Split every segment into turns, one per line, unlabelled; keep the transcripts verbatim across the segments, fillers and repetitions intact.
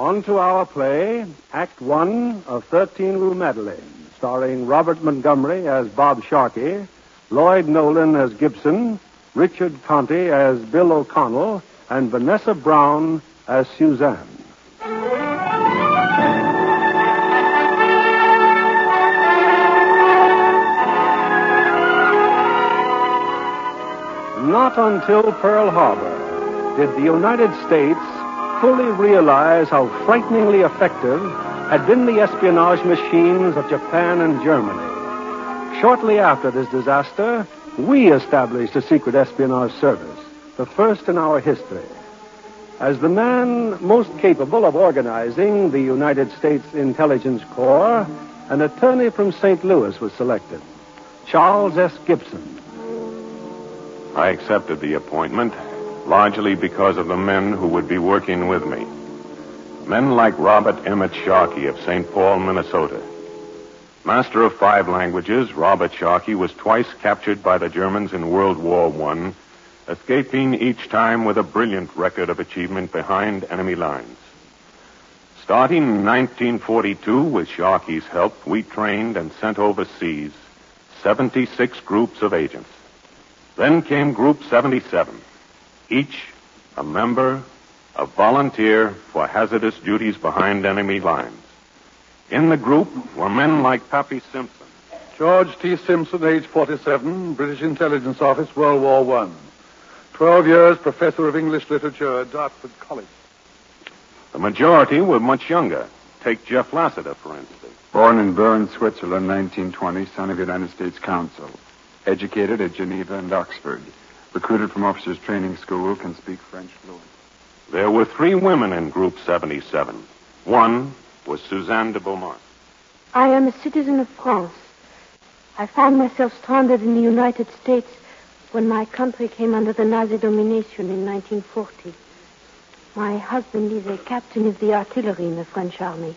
On to our play, Act One of thirteen Rue Madeleine, starring Robert Montgomery as Bob Sharkey, Lloyd Nolan as Gibson, Richard Conte as Bill O'Connell, and Vanessa Brown as Suzanne. Not until Pearl Harbor did the United States fully realize how frighteningly effective had been the espionage machines of Japan and Germany. Shortly after this disaster, we established a secret espionage service, the first in our history. As the man most capable of organizing the United States Intelligence Corps, an attorney from Saint Louis was selected, Charles S. Gibson.
I accepted the appointment, largely because of the men who would be working with me. Men like Robert Emmett Sharkey of Saint Paul, Minnesota. Master of five languages, Robert Sharkey was twice captured by the Germans in World War One, escaping each time with a brilliant record of achievement behind enemy lines. Starting in nineteen forty-two, with Sharkey's help, we trained and sent overseas seventy-six groups of agents. Then came Group seventy-seven, each a member, a volunteer for hazardous duties behind enemy lines. In the group were men like Pappy Simpson.
George T. Simpson, age forty-seven, British Intelligence Office, World War One. Twelve years, professor of English literature at Dartford College.
The majority were much younger. Take Jeff Lassiter, for instance.
Born in Bern, Switzerland, nineteen twenty, son of United States Consul. Educated at Geneva and Oxford. Recruited from officers' training school, can speak French fluent.
There were three women in Group seventy-seven. One was Suzanne de Beaumont.
I am a citizen of France. I found myself stranded in the United States when my country came under the Nazi domination in nineteen forty. My husband is a captain of the artillery in the French army.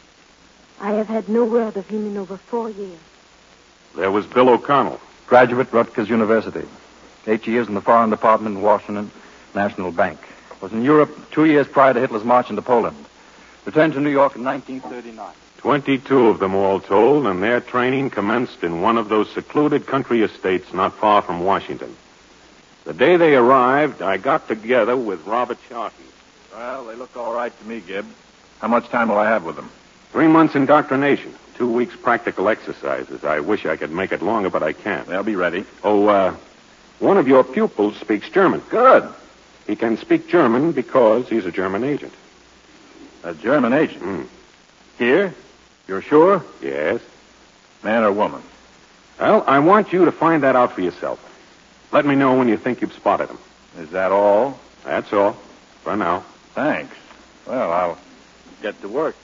I have had no word of him in over four years.
There was Bill O'Connell.
Graduate, Rutgers University. Eight years in the Foreign Department in Washington, National Bank. Was in Europe two years prior to Hitler's march into Poland. Returned to New York in nineteen thirty-nine.
Twenty-two of them all told, and their training commenced in one of those secluded country estates not far from Washington. The day they arrived, I got together with Robert Sharkey.
Well, they look all right to me, Gib. How much time will I have with them?
Three months indoctrination. Two weeks practical exercises. I wish I could make it longer, but I can't.
They'll be ready.
Oh, uh, one of your pupils speaks German.
Good.
He can speak German because he's a German agent.
A German agent?
Mm.
Here? You're sure?
Yes.
Man or woman?
Well, I want you to find that out for yourself. Let me know when you think you've spotted him.
Is that all?
That's all. For now.
Thanks. Well, I'll get to work.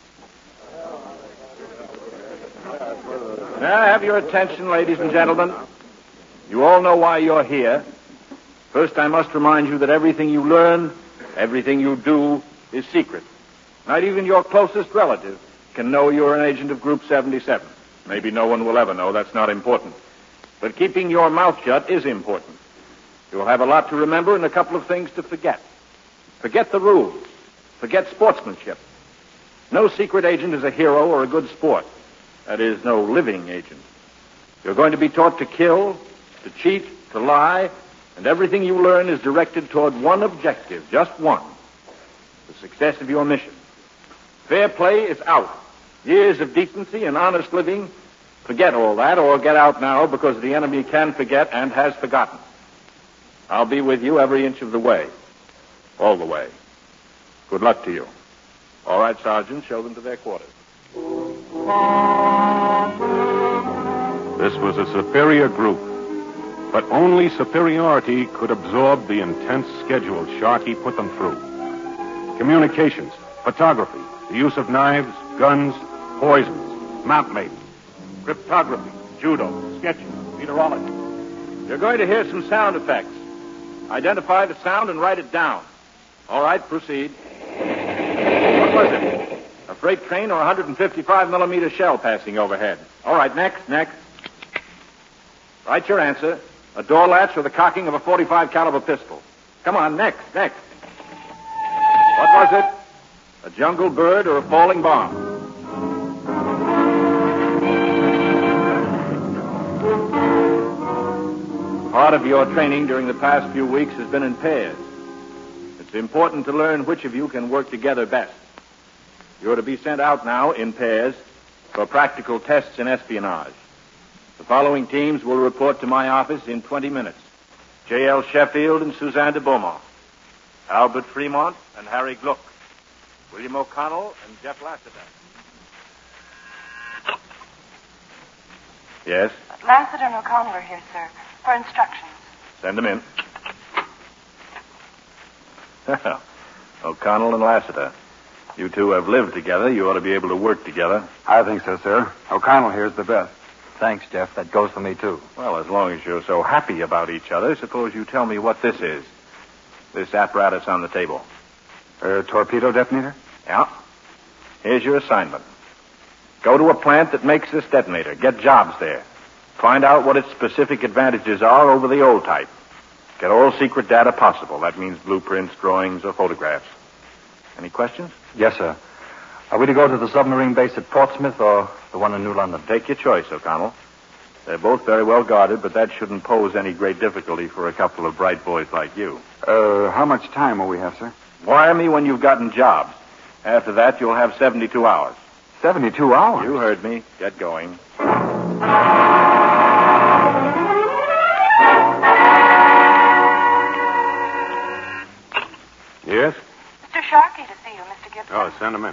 May I have your attention, ladies and gentlemen? You all know why you're here. First, I must remind you that everything you learn, everything you do, is secret. Not even your closest relative can know you're an agent of Group seventy-seven. Maybe no one will ever know. That's not important. But keeping your mouth shut is important. You'll have a lot to remember and a couple of things to forget. Forget the rules. Forget sportsmanship. No secret agent is a hero or a good sport. That is, no living agent. You're going to be taught to kill, to cheat, to lie, and everything you learn is directed toward one objective, just one, the success of your mission. Fair play is out. Years of decency and honest living, forget all that, or get out now, because the enemy can forget and has forgotten. I'll be with you every inch of the way. All the way. Good luck to you. All right, Sergeant, show them to their quarters.
This was a superior group, but only superiority could absorb the intense schedule Sharkey put them through. Communications, photography, the use of knives, guns, poisons, map making, cryptography, judo, sketching, meteorology. You're going to hear some sound effects. Identify the sound and write it down. All right, proceed. What was it? A freight train or a one fifty-five millimeter shell passing overhead? All right, next, next. Write your answer. A door latch or the cocking of a forty-five caliber pistol. Come on, next, next. What was it?
a jungle bird, or a falling bomb. Part of your training during the past few weeks has been in pairs. It's important to learn which of you can work together best. You're to be sent out now in pairs for practical tests in espionage. The following teams will report to my office in twenty minutes. J L. Sheffield and Suzanne de Beaumont. Albert Fremont and Harry Gluck. William O'Connell and Jeff Lassiter. Yes?
Lassiter and O'Connell are here, sir, for instructions.
Send them in. O'Connell and Lassiter. You two have lived together. You ought to be able to work together.
I think so, sir. O'Connell here's the best. Thanks, Jeff. That goes for me, too.
Well, as long as you're so happy about each other, suppose you tell me what this is. This apparatus on the table.
A torpedo detonator?
Yeah. Here's your assignment. Go to a plant that makes this detonator. Get jobs there. Find out what its specific advantages are over the old type. Get all secret data possible. That means blueprints, drawings, or photographs. Any questions?
Yes, sir. Are we to go to the submarine base at Portsmouth or the one in New London?
Take your choice, O'Connell. They're both very well guarded, but that shouldn't pose any great difficulty for a couple of bright boys like you.
Uh, how much time will we have, sir?
Wire me when you've gotten jobs. After that, you'll have seventy-two hours.
seventy-two hours?
You heard me. Get going.
Yes?
Mister Sharkey to see you, Mister Gibson.
Oh, send him in.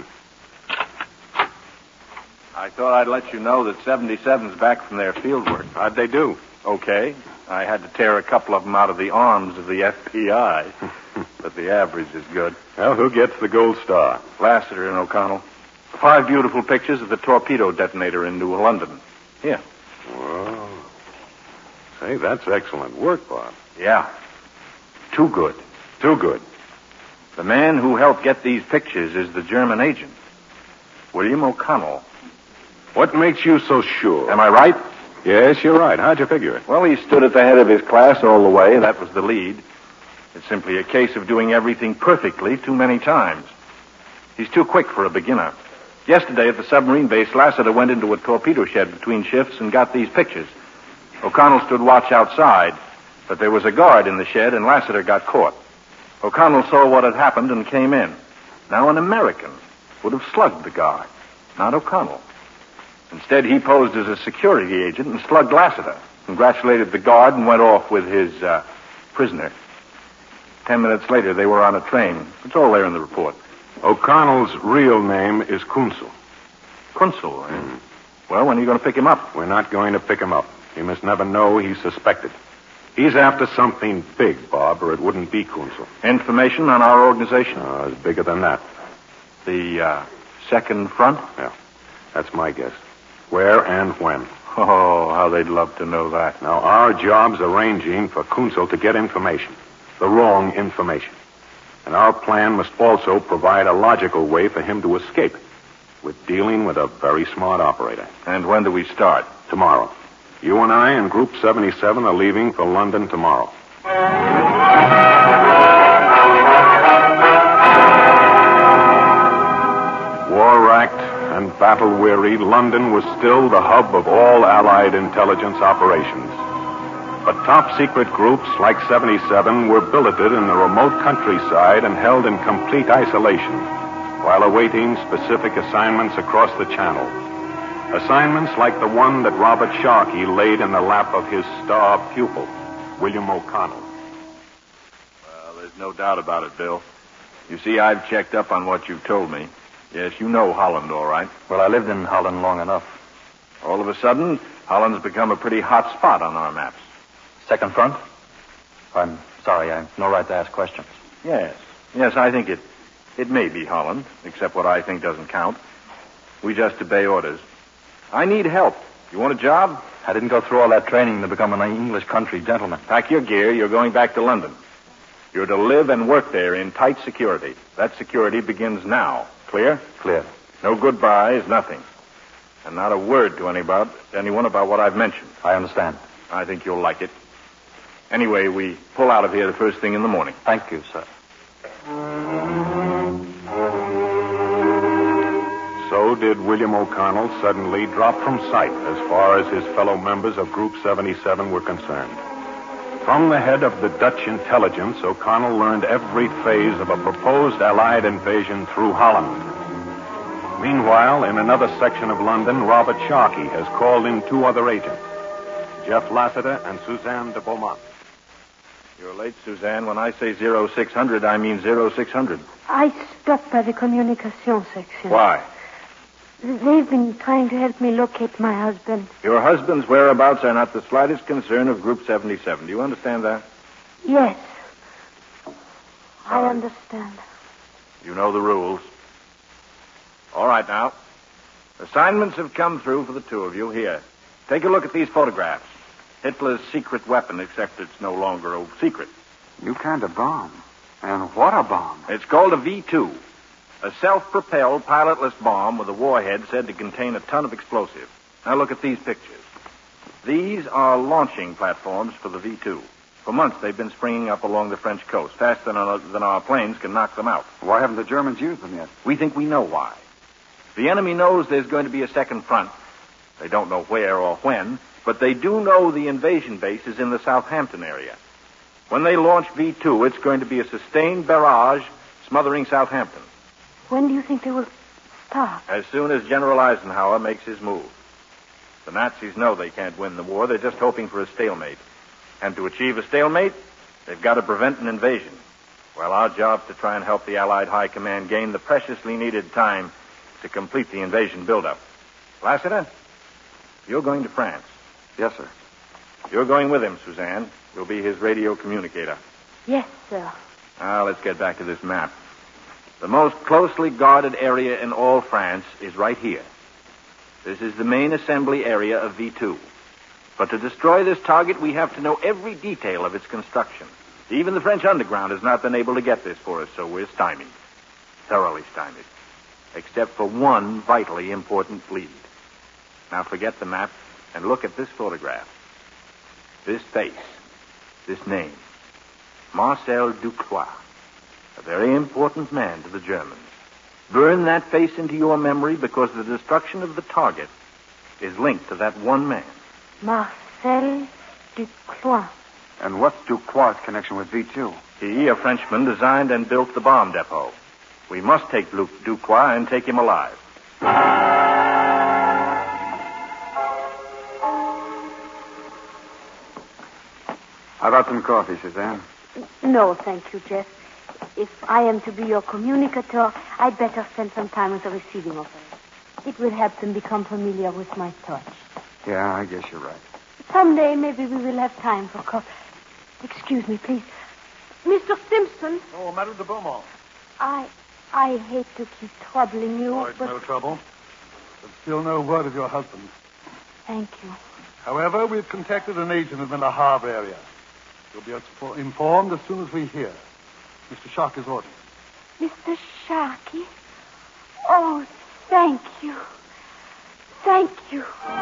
I thought I'd let you know that seventy-seven's back from their field work.
How'd they do?
Okay. I had to tear a couple of them out of the arms of the F B I. But the average is good.
Well, who gets the gold star?
Lassiter and O'Connell. Five beautiful pictures of the torpedo detonator in New London. Here.
Whoa. Say, that's excellent work, Bob.
Yeah. Too good.
Too good.
The man who helped get these pictures is the German agent, William O'Connell.
What makes you so sure?
Am I right?
Yes, you're right. How'd you figure it?
Well, he stood at the head of his class all the way. That was the lead. It's simply a case of doing everything perfectly too many times. He's too quick for a beginner. Yesterday at the submarine base, Lassiter went into a torpedo shed between shifts and got these pictures. O'Connell stood watch outside, but there was a guard in the shed and Lassiter got caught. O'Connell saw what had happened and came in. Now an American would have slugged the guard, not O'Connell. Instead, he posed as a security agent and slugged Lassiter, congratulated the guard, and went off with his uh, prisoner. Ten minutes later, they were on a train. It's all there in the report.
O'Connell's real name is Kunzel.
Kunzel, eh? Mm. Well, when are you going to pick him up?
We're not going to pick him up. He must never know he's suspected. He's after something big, Bob, or it wouldn't be Kunzel.
Information on our organization?
Uh, it's bigger than that.
The uh, second front?
Yeah, that's my guess. Where and when.
Oh, how they'd love to know that.
Now, our job's arranging for Kunzel to get information. The wrong information. And our plan must also provide a logical way for him to escape. We're dealing with a very smart operator.
And when do we start?
Tomorrow. You and I and Group seventy-seven are leaving for London tomorrow. War-racked and battle-weary, London was still the hub of all Allied intelligence operations. But top-secret groups like seventy-seven were billeted in the remote countryside and held in complete isolation while awaiting specific assignments across the Channel. Assignments like the one that Robert Sharkey laid in the lap of his star pupil, William O'Connell.
Well, there's no doubt about it, Bill. You see, I've checked up on what you've told me. Yes, you know Holland, all right.
Well, I lived in Holland long enough.
All of a sudden, Holland's become a pretty hot spot on our maps.
Second front? I'm sorry, I have no right to ask questions.
Yes. Yes, I think it, it may be Holland, except what I think doesn't count. We just obey orders. I need help. You want a job?
I didn't go through all that training to become an English country gentleman.
Pack your gear. You're going back to London. You're to live and work there in tight security. That security begins now. Clear?
Clear.
No goodbyes, nothing. And not a word to any about, anyone about what I've mentioned.
I understand.
I think you'll like it. Anyway, we pull out of here the first thing in the morning.
Thank you, sir.
did William O'Connell suddenly drop from sight as far as his fellow members of Group seventy-seven were concerned. From the head of the Dutch intelligence, O'Connell learned every phase of a proposed Allied invasion through Holland. Meanwhile, in another section of London, Robert Sharkey has called in two other agents, Jeff Lassiter and Suzanne de Beaumont.
You're late, Suzanne. When I say zero six hundred, I mean zero six hundred.
I stopped by the communication section.
Why?
They've been trying to help me locate my husband.
Your husband's whereabouts are not the slightest concern of Group seventy-seven. Do you understand that?
Yes. I
Sorry.
understand.
You know the rules. All right, now. Assignments have come through for the two of you. Here. Take a look at these photographs. Hitler's secret weapon, except it's no longer a secret.
New kind of bomb. And what a bomb.
It's called a V two. A self-propelled, pilotless bomb with a warhead said to contain a ton of explosive. Now look at these pictures. These are launching platforms for the V two. For months they've been springing up along the French coast, faster than our, than our planes can knock them out.
Why haven't the Germans used them yet?
We think we know why. The enemy knows there's going to be a second front. They don't know where or when, but they do know the invasion base is in the Southampton area. When they launch V two, it's going to be a sustained barrage smothering Southampton.
When do you think they will start?
As soon as General Eisenhower makes his move. The Nazis know they can't win the war. They're just hoping for a stalemate. And to achieve a stalemate, they've got to prevent an invasion. Well, our job's to try and help the Allied High Command gain the preciously needed time to complete the invasion buildup. Lassiter, you're going to France.
Yes, sir.
You're going with him, Suzanne. You'll be his radio communicator.
Yes, sir.
Now, let's get back to this map. The most closely guarded area in all France is right here. This is the main assembly area of V two. But to destroy this target, we have to know every detail of its construction. Even the French underground has not been able to get this for us, so we're stymied. Thoroughly stymied. Except for one vitally important lead. Now forget the map and look at this photograph. This face. This name. Marcel Ducroix. A very important man to the Germans. Burn that face into your memory because the destruction of the target is linked to that one man.
Marcel Ducroix.
And what's Ducroix's connection with V two?
He, a Frenchman, designed and built the bomb depot. We must take Luc Ducroix and take him alive.
How about some coffee, Suzanne?
No, thank you, Jeff. If I am to be your communicator, I'd better spend some time with the receiving operator. It will help them become familiar with my touch.
Yeah, I guess you're right.
Someday, maybe we will have time for coffee. Excuse me, please. Mister Simpson.
Oh, Madame de Beaumont.
I... I hate to keep troubling you,
Oh, it's
but...
no trouble. But still no word of your husband.
Thank you.
However, we've contacted an agent in the Le Havre area. You'll be informed as soon as we hear. Mister Sharkey's orders.
Mister Sharkey? Oh, thank you. Thank you.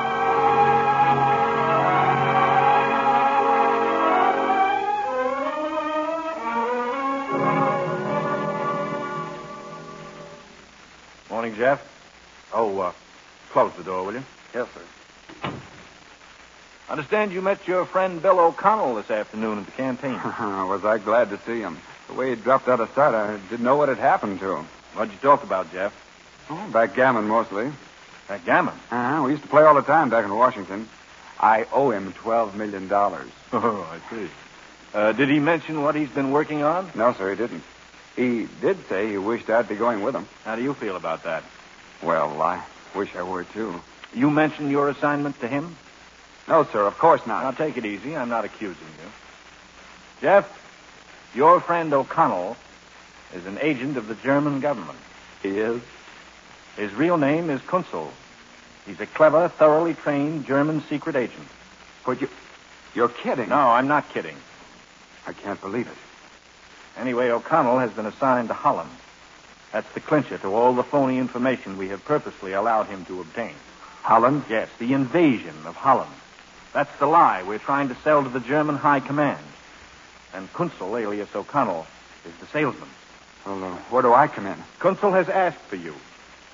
Morning, Jeff. Oh, uh, close the door, will you?
Yes, sir.
Understand you met your friend Bill O'Connell this afternoon at the canteen.
Was I glad to see him. The way he dropped out of sight, I didn't know what had happened to him.
What'd you talk about, Jeff?
Oh, backgammon, mostly.
Backgammon?
Uh-huh. We used to play all the time back in Washington. I owe him twelve million dollars.
Oh, I see. Uh, did he mention what he's been working on?
No, sir, he didn't. He did say he wished I'd be going with him.
How do you feel about that?
Well, I wish I were, too.
You mentioned your assignment to him?
No, sir, of course not.
Now, take it easy. I'm not accusing you. Jeff, your friend O'Connell is an agent of the German government.
He is?
His real name is Kunzel. He's a clever, thoroughly trained German secret agent.
But you... You're kidding.
No, I'm not kidding.
I can't believe it.
Anyway, O'Connell has been assigned to Holland. That's the clincher to all the phony information we have purposely allowed him to obtain.
Holland?
Yes, the invasion of Holland. That's the lie we're trying to sell to the German High Command. And Kunzel, alias O'Connell, is the salesman.
Well, uh, where do I come in?
Kunzel has asked for you.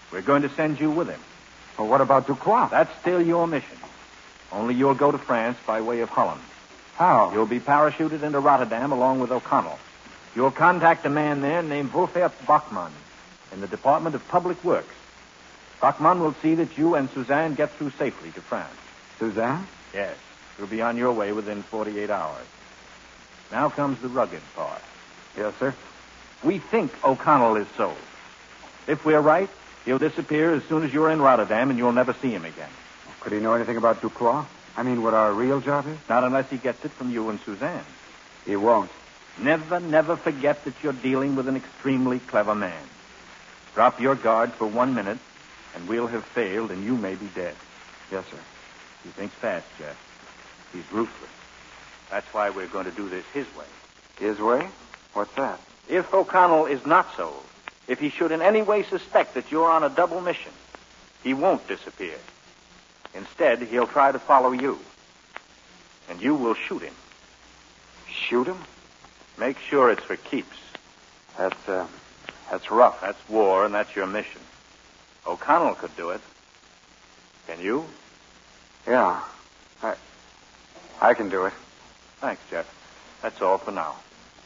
We're going to send you with him.
Well, what about Ducroix?
That's still your mission. Only you'll go to France by way of Holland.
How?
You'll be parachuted into Rotterdam along with O'Connell. You'll contact a man there named Wolfert Bachmann in the Department of Public Works. Bachmann will see that you and Suzanne get through safely to France.
Suzanne?
Yes. You'll be on your way within forty-eight hours. Now comes the rugged part.
Yes, sir.
We think O'Connell is sold. If we're right, he'll disappear as soon as you're in Rotterdam, and you'll never see him again.
Could he know anything about Ducroix? I mean, what our real job is?
Not unless he gets it from you and Suzanne.
He won't.
Never, never forget that you're dealing with an extremely clever man. Drop your guard for one minute, and we'll have failed, and you may be dead.
Yes, sir.
He thinks fast, Jeff. He's ruthless. That's why we're going to do this his way.
His way? What's that?
If O'Connell is not sold, if he should in any way suspect that you're on a double mission, he won't disappear. Instead, he'll try to follow you. And you will shoot him.
Shoot him?
Make sure it's for keeps.
That's, uh, that's rough.
That's war, and that's your mission. O'Connell could do it. Can you?
Yeah. I... I can do it.
Thanks, Jeff. That's all for now.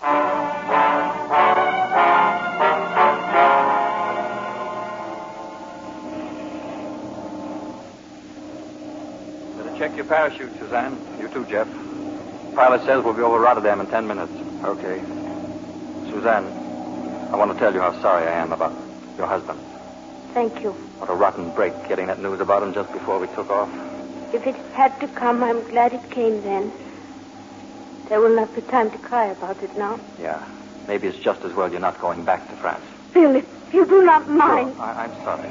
Better check your parachute, Suzanne. You too, Jeff. Pilot says we'll be over Rotterdam in ten minutes. Okay. Suzanne, I want to tell you how sorry I am about your husband.
Thank you.
What a rotten break getting that news about him just before we took off.
If it had to come, I'm glad it came then. There will not be time to cry about it now.
Yeah. Maybe it's just as well you're not going back to France.
Bill, if you do not mind.
Sure. I- I'm sorry.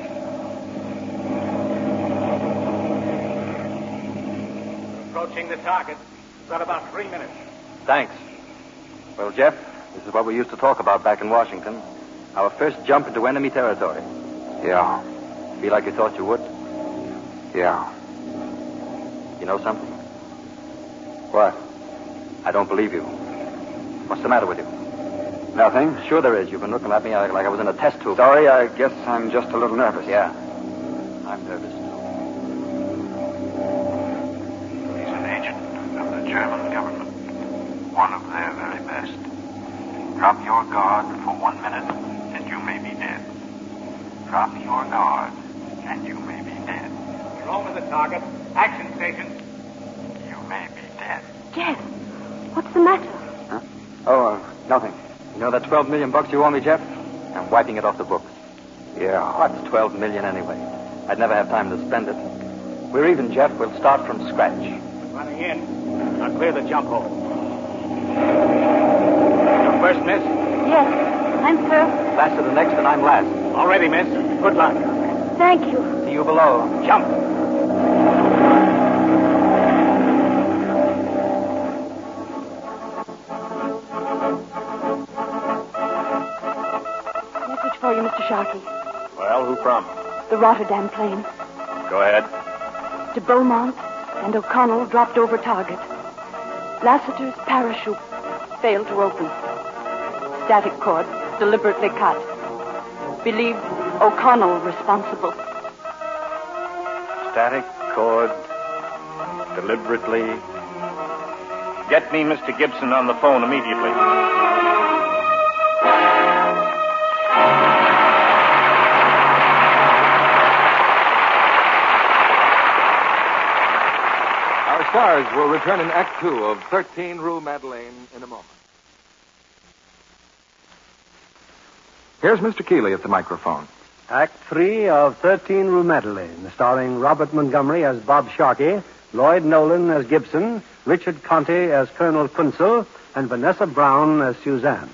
Approaching the target. We've got about three minutes.
Thanks. Well, Jeff, this is what we used to talk about back in Washington. Our first jump into enemy territory.
Yeah.
Feel like you thought you would?
Yeah.
You know something?
What?
I don't believe you. What's the matter with you?
Nothing.
Sure there is. You've been looking at me like, like I was in a test tube.
Sorry, I guess I'm just a little nervous.
Yeah. I'm nervous, too.
He's an agent of the German government. One of their very best. Drop your guard for one minute, and you may be dead. Drop your guard, and you may be dead.
We're over the target. Action station.
You may be dead.
Jeff, what's the matter?
Huh? Oh, uh, nothing. You know that twelve million bucks you owe me, Jeff? I'm wiping it off the books.
Yeah.
What's twelve million anyway? I'd never have time to spend it. We're even, Jeff. We'll start from scratch.
Running in. Now clear the jump hole. You first, miss?
Yes, I'm first.
Faster than next, and I'm last.
All ready, miss. Good luck.
Thank you.
See you below.
Jump.
Message for you, Mister Sharkey.
Well, who from?
The Rotterdam plane.
Go ahead.
De Beaumont and O'Connell dropped over target. Lassiter's parachute failed to open. Static cord deliberately cut. Believe O'Connell responsible.
Static cord. Deliberately. Get me Mister Gibson on the phone immediately.
Our stars will return in Act Two of thirteen Rue Madeleine in a moment. Here's Mister Keeley at the microphone.
Act three of thirteen Rue Madeleine, starring Robert Montgomery as Bob Sharkey, Lloyd Nolan as Gibson, Richard Conte as Colonel Kunzel, and Vanessa Brown as Suzanne.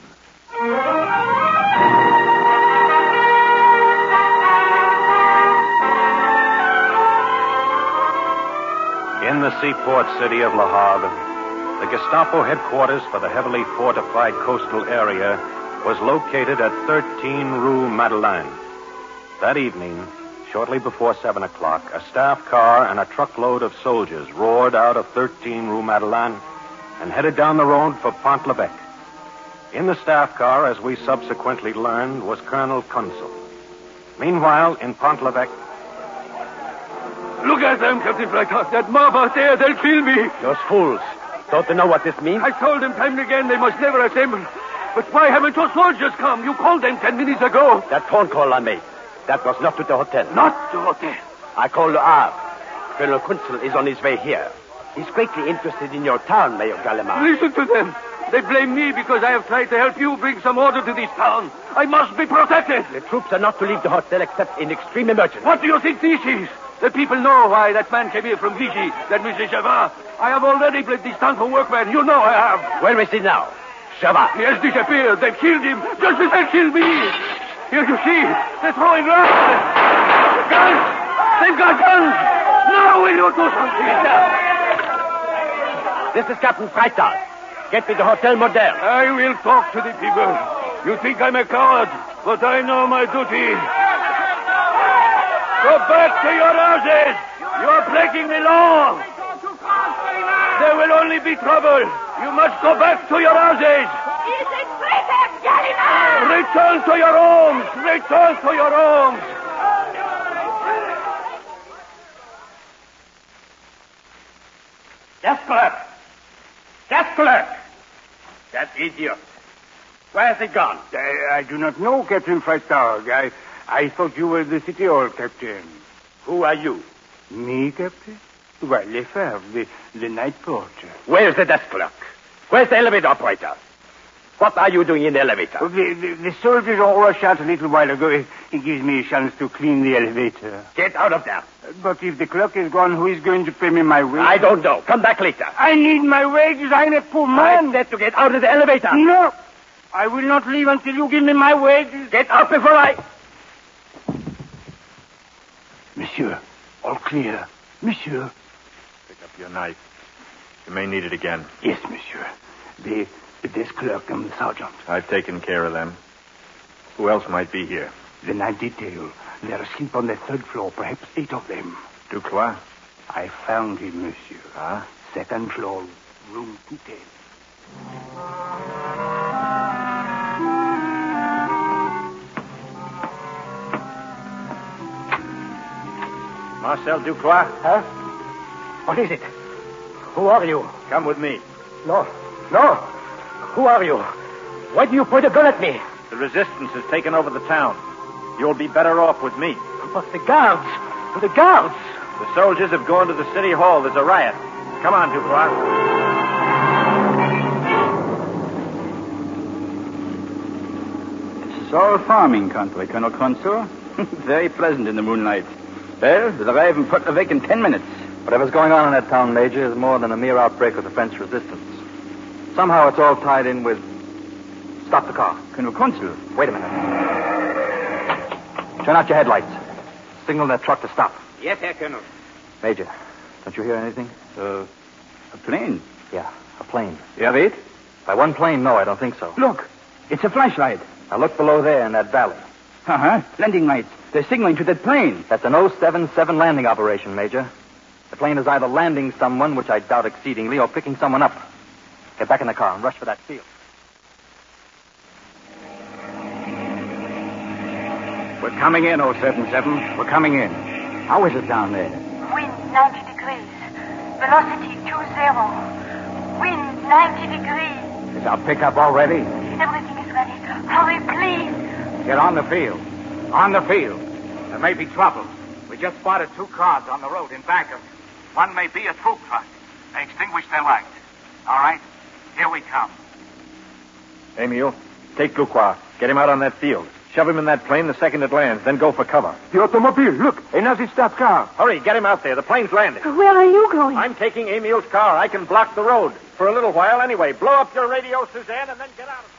In the seaport city of Le Havre, the Gestapo headquarters for the heavily fortified coastal area was located at thirteen Rue Madeleine. That evening, shortly before seven o'clock, a staff car and a truckload of soldiers roared out of thirteen Rue Madeleine and headed down the road for Pont-l'Evêque. In the staff car, as we subsequently learned, was Colonel Kunzel. Meanwhile, in Pont-l'Evêque...
Look at them, Captain Freitag. That mob out there, they'll kill me.
Those fools. Don't they know what this means?
I told them time and again they must never assemble. But why haven't your soldiers come? You called them ten minutes ago.
That phone call I made, that was not to the hotel.
Not the hotel.
I called Le Havre. Colonel Kunzel is on his way here. He's greatly interested in your town, Mayor Gallimard.
Listen to them. They blame me because I have tried to help you bring some order to this town. I must be protected.
The troops are not to leave the hotel except in extreme emergency.
What do you think this is? The people know why that man came here from Vichy, that Monsieur Chavat. I have already bled this town for workmen. You know I have.
Where is he now? Chavat.
He has disappeared. They've killed him just as they killed me. Here you see. They're throwing rocks. Guns. They've got guns. Now will you do something?
This is Captain Freitag. Get me to Hotel Moderne.
I will talk to the people. You think I'm a coward, but I know my duty. Go back to your houses. You are breaking the law. There will only be trouble. You must go back to your houses. Return to your homes. Return to your homes.
Desk clerk. Desk clerk. That idiot. Where has he gone?
I, I do not know, Captain Freitag. I, I thought you were the city hall captain.
Who are you?
Me, Captain? Well, Lefebvre, the, the night porter.
Where's the desk clerk? Where's the elevator operator? What are you doing in the elevator?
Oh, the, the, the soldiers all rushed out a little while ago. It, it gives me a chance to clean the elevator.
Get out of there.
But if the clerk is gone, who is going to pay me my wages?
I don't know. Come back later.
I need my wages. I'm a poor man.
I said to get out of the elevator.
No. I will not leave until you give me my wages.
Get out before I...
Monsieur, all clear. Monsieur.
Pick up your knife. You may need it again.
Yes, monsieur. The, the desk clerk and the sergeant.
I've taken care of them. Who else might be here?
The night detail. They're asleep on the third floor, perhaps eight of them.
Ducroix?
I found him, monsieur.
Ah?
Second floor, room two ten.
Marcel Ducroix?
Huh? What is it? Who are you?
Come with me.
No. No. Who are you? Why do you point a gun at me?
The resistance has taken over the town. You'll be better off with me.
But the guards. The guards.
The soldiers have gone to the city hall. There's a riot. Come on, Ducroix.
This is all farming country, Colonel Consul. Very pleasant in the moonlight. Well, we'll arrive in Pont-l'Evêque in ten minutes.
Whatever's going on in that town, Major, is more than a mere outbreak of the French resistance. Somehow it's all tied in with... Stop the car.
Colonel Consul.
Wait a minute. Turn out your headlights. Signal that truck to stop.
Yes, Herr Colonel.
Major, don't you hear anything?
Uh, a plane?
Yeah, a plane.
You have it?
By one plane, no, I don't think so.
Look, it's a flashlight.
Now look below there in that valley.
Uh-huh. Landing lights. They're signaling to that plane.
That's an oh seven seven landing operation, Major. The plane is either landing someone, which I doubt exceedingly, or picking someone up. Get back in the car and rush for that field.
We're coming in, oh seven seven. We're coming in. How is it down there?
Wind ninety degrees. Velocity two zero. Wind ninety degrees.
Is our pickup all ready?
Everything is ready. Hurry, please.
Get on the field. On the field. There may be trouble. We just spotted two cars on the road in back of... One may be a troop truck. They extinguished their lights. All right? Here we come.
Emile, take Ducroix. Get him out on that field. Shove him in that plane the second it lands, then go for cover.
The automobile. Look, another stop car.
Hurry, get him out there. The plane's landing.
Where are you going?
I'm taking Emil's car. I can block the road. For a little while, anyway. Blow up your radio, Suzanne, and then get out of it.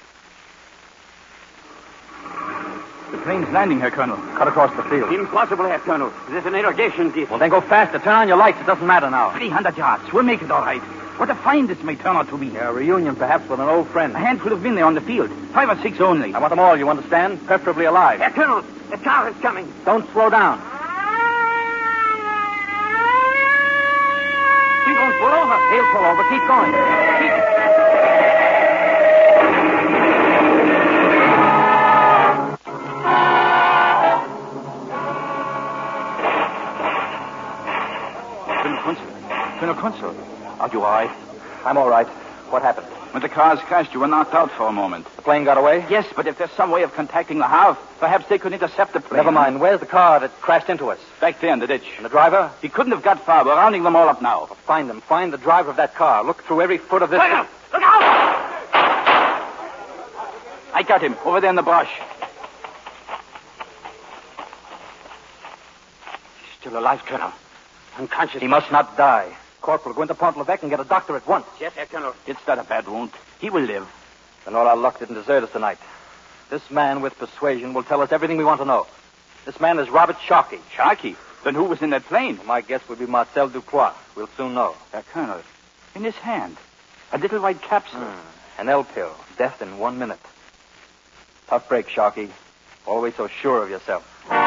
The plane's landing, Herr Colonel.
Cut across the field.
Impossible, Herr Colonel. This is an irrigation ditch.
Well, then go faster. Turn on your lights. It doesn't matter now.
three hundred yards. We'll make it all right. What a find this may turn out to be.
Yeah, a reunion, perhaps, with an old friend.
A handful of men there on the field. Five or six only.
I want them all, you understand? Preferably alive.
Herr Colonel, the car is coming.
Don't slow down.
He won't pull over.
He'll pull over. Keep going. Keep...
Kunzel. Colonel Kunzel. Are you all right?
I'm all right. What happened?
When the cars crashed, you were knocked out for a moment.
The plane got away?
Yes, but if there's some way of contacting the Havre, perhaps they could intercept the plane.
Never mind. Where's the car that crashed into us?
Back there in the ditch.
And the driver?
He couldn't have got far. We're rounding them all up now.
Well, find them. Find the driver of that car. Look through every foot of this...
Look out! Look out!
I got him. Over there in the brush.
He's still alive, Colonel. Unconscious.
He must not die. Corporal, go into Pont-l'Evêque and get a doctor at once.
Yes, Herr Colonel.
It's not a bad wound. He will live.
Then all our luck didn't desert us tonight. This man with persuasion will tell us everything we want to know. This man is Robert Sharkey.
Sharkey? Then who was in that plane?
Well, my guess would be Marcel Ducroix. We'll soon know.
Herr Colonel, in his hand, a little white capsule.
Hmm. An L-pill. Death in one minute. Tough break, Sharkey. Always so sure of yourself.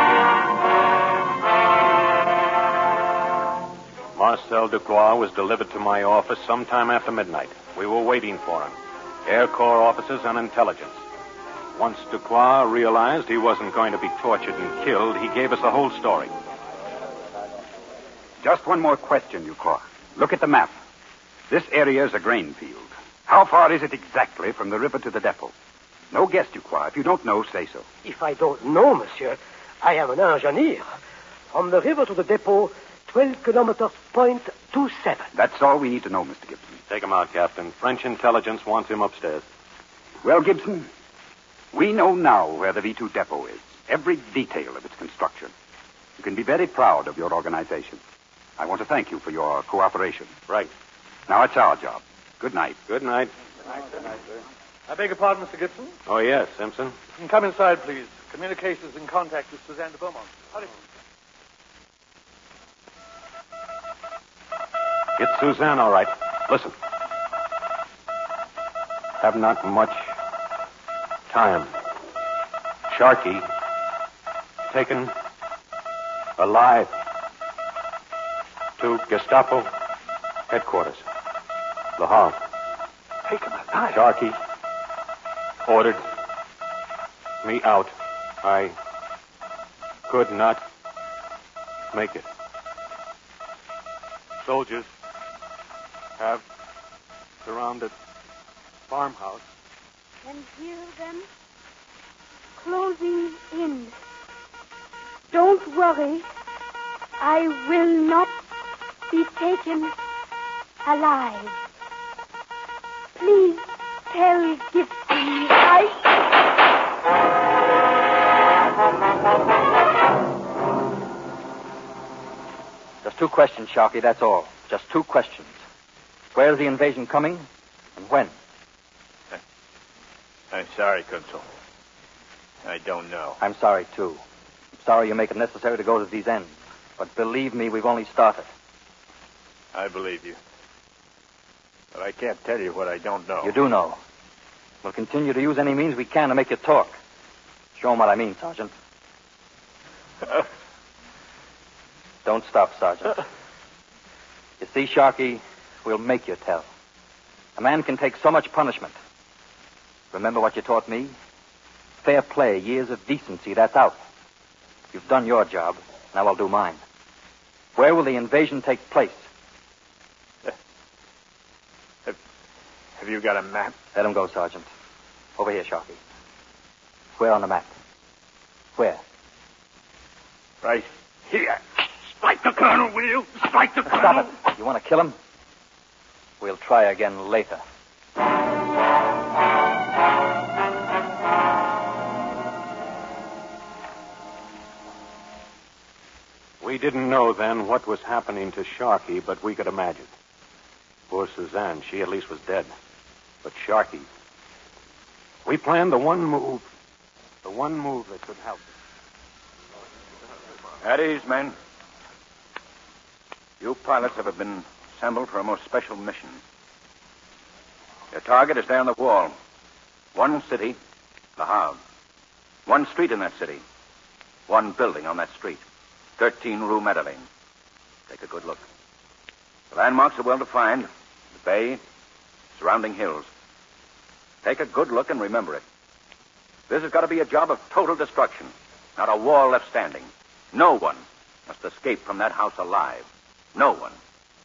Marcel Ducroix was delivered to my office sometime after midnight. We were waiting for him. Air Corps officers and intelligence. Once Ducroix realized he wasn't going to be tortured and killed, he gave us the whole story.
Just one more question, Ducroix. Look at the map. This area is a grain field. How far is it exactly from the river to the depot? No guess, Ducroix. If you don't know, say so.
If I don't know, monsieur, I am an engineer. From the river to the depot, twelve kilometers point two seven.
That's all we need to know, Mister Gibson.
Take him out, Captain. French intelligence wants him upstairs.
Well, Gibson, we know now where the V two depot is. Every detail of its construction. You can be very proud of your organization. I want to thank you for your cooperation.
Right.
Now it's our job. Good night.
Good night.
Good night, good night, sir. I beg your pardon, Mister Gibson.
Oh, yes, Simpson.
You can come inside, please. Communications in contact with Suzanne de Beaumont. Hurry.
It's Suzanne, all right. Listen. Have not much time. Sharkey taken alive to Gestapo headquarters. Le Havre.
Taken alive?
Sharkey ordered me out. I could not make it. Soldiers have surrounded farmhouse.
And hear them closing in. Don't worry. I will not be taken alive. Please tell Gibson I...
Just two questions, Sharkey, that's all. Just two questions. Where's the invasion coming, and when?
I'm sorry, Kunzel. I don't know.
I'm sorry, too. I'm sorry you make it necessary to go to these ends. But believe me, we've only started.
I believe you. But I can't tell you what I don't know.
You do know. We'll continue to use any means we can to make you talk. Show 'em what I mean, Sergeant. Don't stop, Sergeant. You see, Sharkey, we'll make you tell. A man can take so much punishment. Remember what you taught me? Fair play, years of decency, that's out. You've done your job. Now I'll do mine. Where will the invasion take place?
Have, have you got a map?
Let him go, Sergeant. Over here, Sharkey. Where on the map? Where?
Right here. Strike the colonel, will you? Strike the colonel.
Stop it. You want to kill him? We'll try again later.
We didn't know then what was happening to Sharkey, but we could imagine. Poor Suzanne, she at least was dead. But Sharkey... We planned the one move, the one move that could help us.
At ease, men. You pilots have been assembled for a most special mission. Your target is there on the wall. One city, Le Havre. One street in that city. One building on that street. thirteen Rue Madeleine. Take a good look. The landmarks are well defined. The bay, surrounding hills. Take a good look and remember it. This has got to be a job of total destruction. Not a wall left standing. No one must escape from that house alive. No one.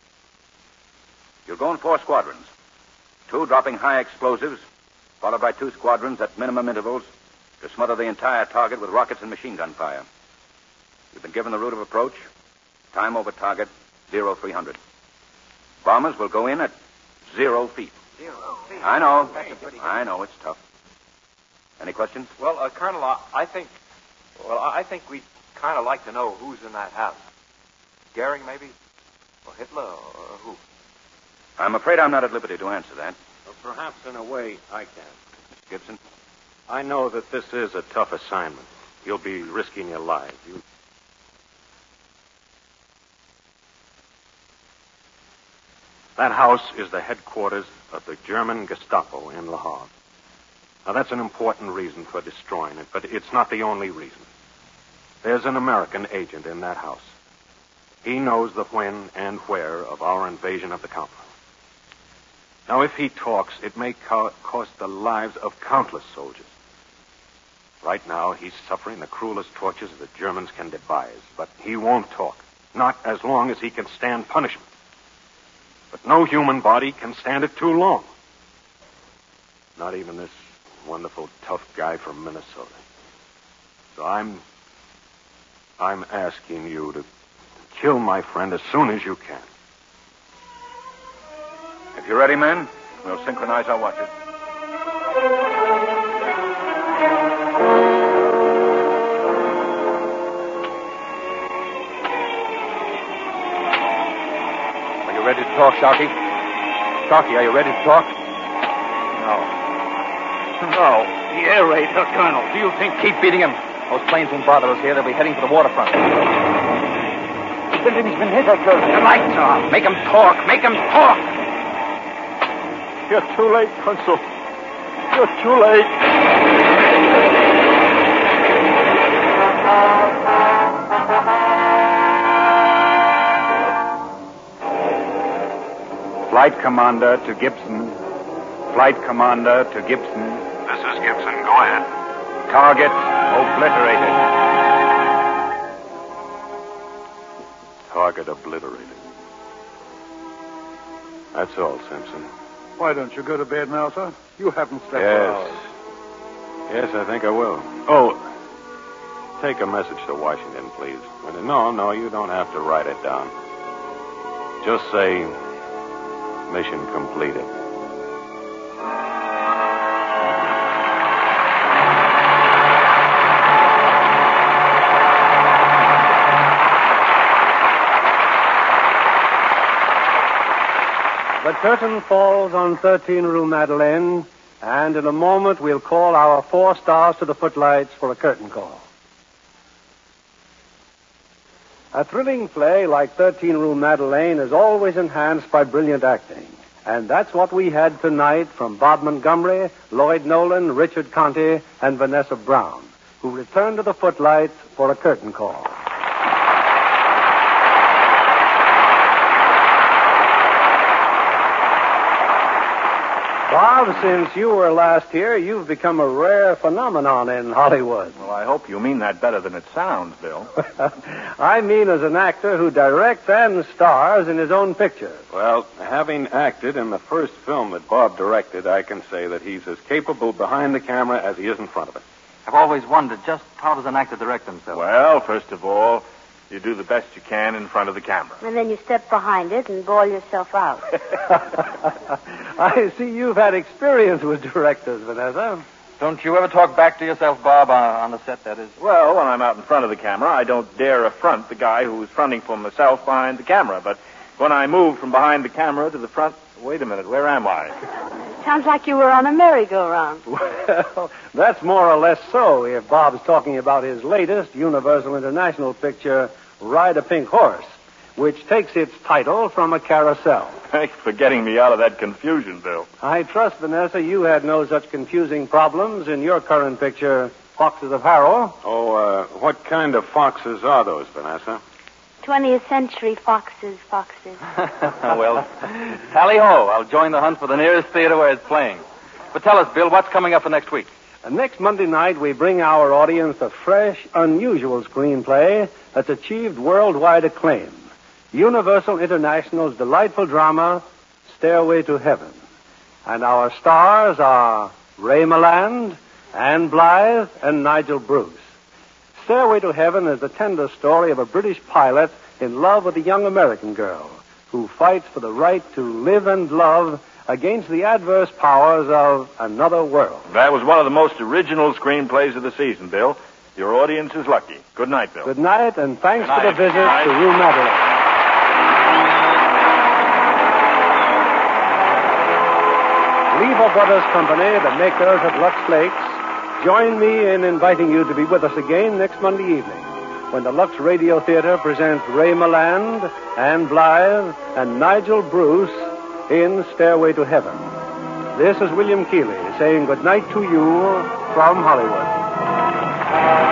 You'll go in four squadrons. Two dropping high explosives, followed by two squadrons at minimum intervals to smother the entire target with rockets and machine gun fire. You've been given the route of approach. Time over target, zero three hundred. Bombers will go in at zero feet.
Zero feet.
I know. I know, it's tough. Any questions?
Well, uh, Colonel, I, I think, well, I think we'd kind of like to know who's in that house. Goering, maybe? Or Hitler, or who?
I'm afraid I'm not at liberty to answer that.
Well, perhaps in a way I can. Mister Gibson, I know that this is a tough assignment. You'll be risking your lives. You... That house is the headquarters of the German Gestapo in Le Havre. Now, that's an important reason for destroying it, but it's not the only reason. There's an American agent in that house. He knows the when and where of our invasion of the compound. Now, if he talks, it may co- cost the lives of countless soldiers. Right now, he's suffering the cruelest tortures the Germans can devise, but he won't talk. Not as long as he can stand punishment. But no human body can stand it too long. Not even this wonderful, tough guy from Minnesota. So I'm... I'm asking you to kill my friend as soon as you can.
If you're ready, men, we'll synchronize our watches.
Are you ready to talk, Sharkey? Sharkey, are you ready to talk?
No. No. The air raid, uh, Colonel. Do you think...
Keep beating him. Those planes won't bother us here. They'll be heading for the waterfront.
The building's been hit, Colonel.
The lights are. Make him talk. Make him talk.
You're too late, Consul. You're too late.
Flight Commander to Gibson. Flight Commander to Gibson.
This is Gibson. Go ahead.
Target obliterated.
Target obliterated. That's all, Simpson.
Why don't you go to bed now, sir? You haven't slept
Yes.
for hours.
Yes, I think I will. Oh, take a message to Washington, please. No, no, you don't have to write it down. Just say, mission completed.
The curtain falls on thirteen Rue Madeleine, and in a moment we'll call our four stars to the footlights for a curtain call. A thrilling play like thirteen Rue Madeleine is always enhanced by brilliant acting. And that's what we had tonight from Bob Montgomery, Lloyd Nolan, Richard Conte, and Vanessa Brown, who returned to the footlights for a curtain call. Bob, since you were last here, you've become a rare phenomenon in Hollywood.
Well, I hope you mean that better than it sounds, Bill.
I mean as an actor who directs and stars in his own pictures.
Well, having acted in the first film that Bob directed, I can say that he's as capable behind the camera as he is in front of it.
I've always wondered, just how does an actor direct himself?
Well, first of all, you do the best you can in front of the camera.
And then you step behind it and boil yourself out.
I see you've had experience with directors, Vanessa.
Don't you ever talk back to yourself, Bob, on, on the set, that is?
Well, when I'm out in front of the camera, I don't dare affront the guy who's fronting for myself behind the camera. But when I move from behind the camera to the front, wait a minute, where am I?
Sounds like you were on a merry-go-round.
Well, that's more or less so if Bob's talking about his latest Universal International picture, Ride a Pink Horse, which takes its title from a carousel.
Thanks for getting me out of that confusion, Bill.
I trust, Vanessa, you had no such confusing problems in your current picture, Foxes of Harrow.
Oh, uh, what kind of foxes are those, Vanessa?
twentieth century foxes, foxes.
Well, tally-ho. I'll join the hunt for the nearest theater where it's playing. But tell us, Bill, what's coming up for next week?
Uh, next Monday night, we bring our audience a fresh, unusual screenplay that's achieved worldwide acclaim. Universal International's delightful drama, Stairway to Heaven. And our stars are Ray Milland, Anne Blythe, and Nigel Bruce. Stairway to Heaven is the tender story of a British pilot in love with a young American girl who fights for the right to live and love against the adverse powers of another world.
That was one of the most original screenplays of the season, Bill. Your audience is lucky. Good night, Bill.
Good night, and thanks
Good
for the
night.
visit
Good night.
to Rue Madeleine. Lever Brothers Company, the makers of Lux Flakes, join me in inviting you to be with us again next Monday evening when the Lux Radio Theater presents Ray Milland, Anne Blythe, and Nigel Bruce in Stairway to Heaven. This is William Keighley saying good night to you from Hollywood.